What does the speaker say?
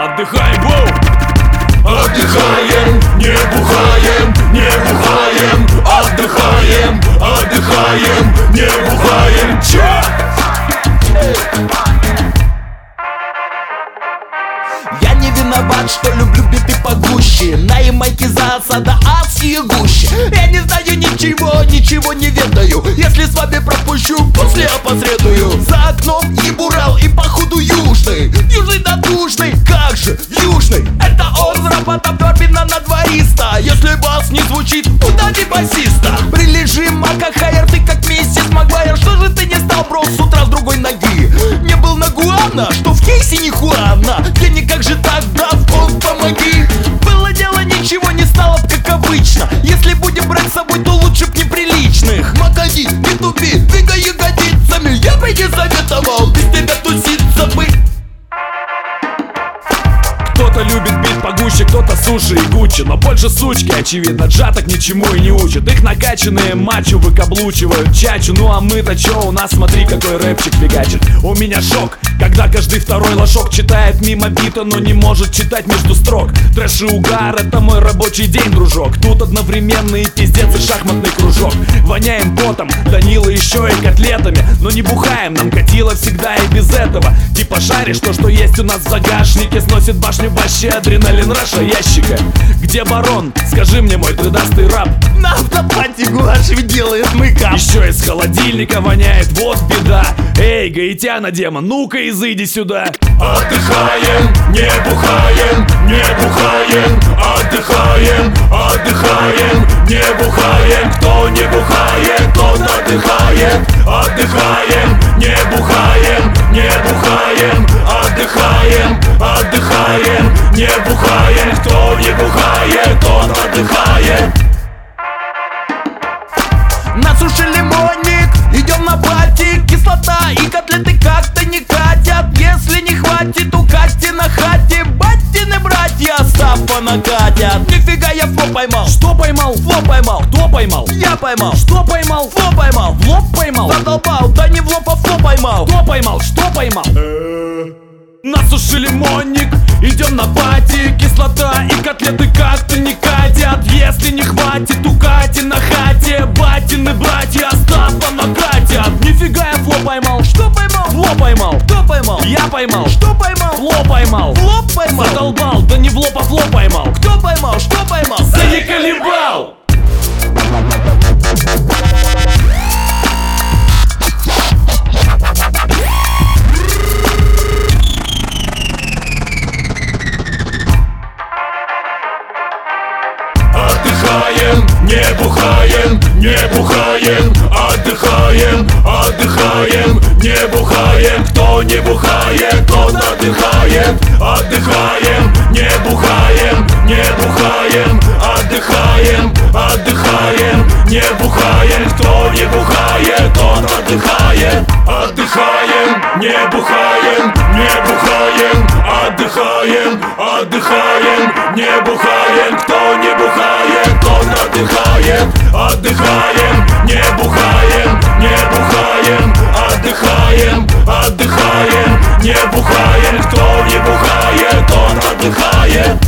Отдыхаем, воу! Отдыхаем, не бухаем, не бухаем. Отдыхаем, отдыхаем, не бухаем. Чё? Я не виноват, что люблю биты погуще. На Ямайке за осада адские гущи. Я не знаю ничего, ничего не ведаю. Если с вами пропущу, после опосредую. За окном и Бурал, и походу южный. Южный надушный, как же южный? Это он с работом Торбина на двоиста. Если бас не звучит, удали басиста. Прилежим, Мака Хайер, ты как миссис Магуайр. Что же ты не стал, бро, с утра с другой ноги? Не был на Гуана, что в кейсе не Хуана. Денег как же так, брат, Бог помоги. Было дело, ничего не стало, как обычно. Если будем брать с собой, то лучше б неприличных. Макади, не тупи, двигай ягодицами. Я бы не советовал без тебя туситься бы. Кто-то любит бит погуще, кто-то суши и гуччи. Но больше сучки, очевидно, джаток ничему и не учат. Их накачанные мачо выкаблучивают чачу. Ну а мы-то чё, у нас смотри какой рэпчик фигачит. У меня шок, когда каждый второй лошок читает мимо бита, но не может читать между строк. Трэш и угар — это мой рабочий день, дружок. Тут одновременно и пиздец, и шахматный кружок. Воняем потом, Данила еще и котлетами. Но не бухаем, нам катило всегда и без этого. Типа шаришь, то, что есть у нас в загашнике, сносит башню вообще адреналин раша ящика. Где барон? Скажи мне, мой трудастый раб. На автопате гуашь ведь делает мейкап. Еще из холодильника воняет, вот беда. Эй, гаитяна демон, ну-ка изыди сюда. Отдыхаем, не бухаем, не бухаем. Отдыхаем, отдыхаем, не бухаем. Кто не бухает, тот отдыхает. Отдыхаем, не бухаем, не бухаем. Отдыхаем, отдыхаем, не бухаем. Кто не бухает, тот отдыхает. Насушили лимонник, идем на пати. Кислота и котлеты как-то не катят. Если не хватит, у Кати на хате батины братья Сапа накатят. Нифига я фло поймал. Что поймал? Фло поймал. Кто поймал? Я поймал. Что поймал? Фло поймал. В лоб поймал? Задолбал, да не в лоб, а фло поймал. Кто поймал? Что поймал? Насушили лимонник, идем на пати. Кислота и котлеты как-то не катят. Если не хватит, у Кати на хате батины братья Остапа накатят. Нифига я фло поймал. Что поймал? Фло поймал. Кто поймал? Я поймал. Что поймал? Фло поймал. В лоб поймал. Задолбал, да не в лоб, а фло поймал. Кто поймал? Что поймал? Заколебал! Отдыхаем, не бухаем, не бухаем. Отдыхаем, отдыхаем, не бухаем. Кто не бухает, тот отдыхает. Отдыхаем, не бухаем, не бухаем. Отдыхаем, отдыхаем, не бухаем. Кто не бухает, тот отдыхает. Отдыхаем, не бухаем, не бухаем. Отдыхаем, отдыхаем, не бухаем. Кто не бухает, тот отдыхает. Отдыхаем, не бухаем, не бухаем. Отдыхаем, отдыхаем, не бухаем. Кто не бухает, тот отдыхает.